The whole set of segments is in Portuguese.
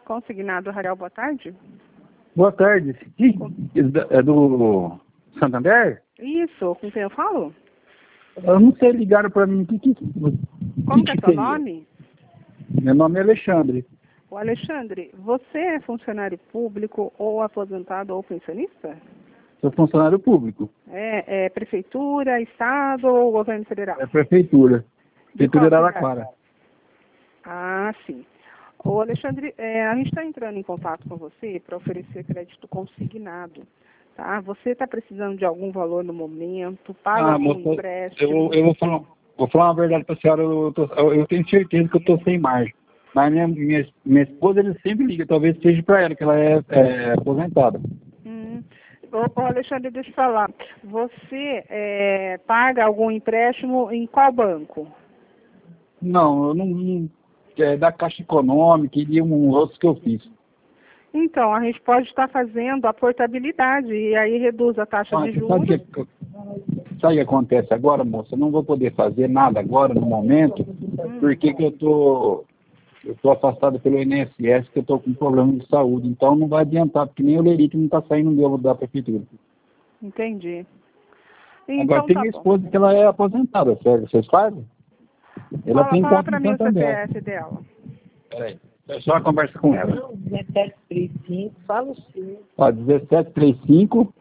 Consignado Rarial, boa tarde. Boa tarde. É do Santander? Isso, com quem eu falo? Eu não sei, ligaram para mim. Como que é seu nome? Meu nome é Alexandre. O Alexandre, você é funcionário público ou aposentado ou pensionista? Sou funcionário público. É prefeitura, estado ou governo federal? É prefeitura. Prefeitura de qual Araraquara. Ah, sim. Ô Alexandre, a gente está entrando em contato com você para oferecer crédito consignado. Tá? Você está precisando de algum valor no momento? Paga algum empréstimo? Eu vou falar uma verdade para a senhora. Eu tenho certeza que eu estou sem margem. Mas minha esposa ele sempre liga, talvez seja para ela, que ela é aposentada. Ô Alexandre, deixa eu falar. Você paga algum empréstimo em qual banco? Não, eu não é da Caixa Econômica e de um outro que eu fiz. Então, a gente pode estar fazendo a portabilidade e aí reduz a taxa de juros. Sabe o que acontece agora, moça? Eu não vou poder fazer nada agora, no momento, porque que eu tô afastado pelo INSS, que eu estou com problema de saúde. Então não vai adiantar, porque nem o lerite não está saindo meu da prefeitura. Entendi. Então, agora tem minha esposa que ela é aposentada, certo? Vocês fazem? Ela tem fala conta para em mim o Santander. CPF dela. Peraí, é só a conversa com ela. Não, 1735, fala o seu. Ó, 1735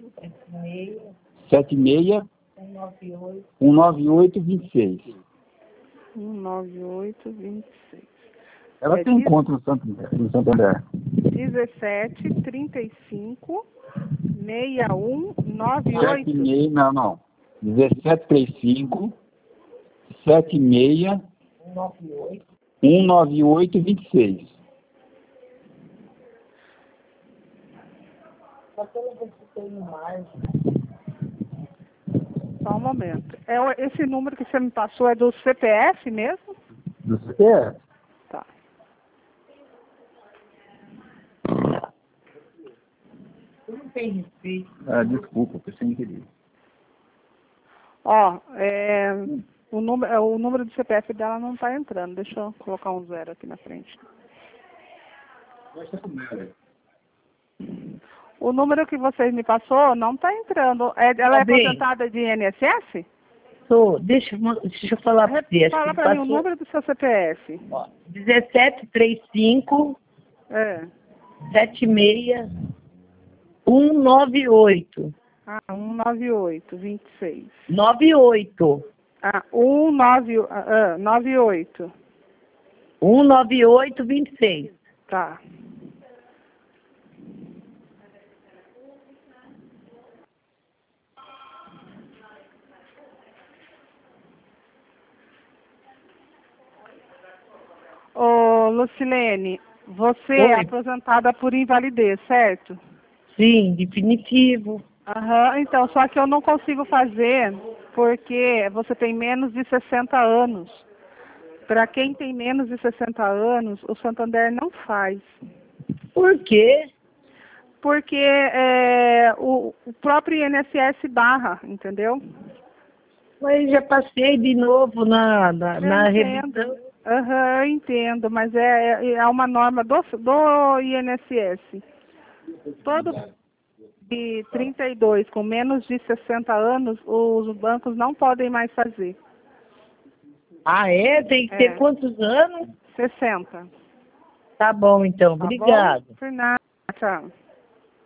76 198 26. 198 26. Ela tem conta no Santander. 17 35 61 98. Não. 1735 76 198 26. Só um momento. Esse número que você me passou é do CPF mesmo? Do CPF? Tá. Não tem respeito. Desculpa, foi sem querer. Ó, o número do CPF dela não está entrando. Deixa eu colocar um 0 aqui na frente. O número que vocês me passou não está entrando. Ela é aposentada de INSS? Deixa eu falar para você. Fala para mim o número do seu CPF. 1735 76 198. 198, 26. 98. 98. 198, 26. Tá. Ô, Lucilene, você é aposentada por invalidez, certo? Sim, definitivo. Então, só que eu não consigo fazer porque você tem menos de 60 anos. Para quem tem menos de 60 anos, o Santander não faz. Por quê? Porque o próprio INSS barra, entendeu? Mas já passei de novo na revisão. Eu entendo, mas é uma norma do INSS. Todo de 32 com menos de 60 anos, os bancos não podem mais fazer. Ah, é? Tem que ter quantos anos? 60. Tá bom, então. Obrigado. Por nada. Tchau.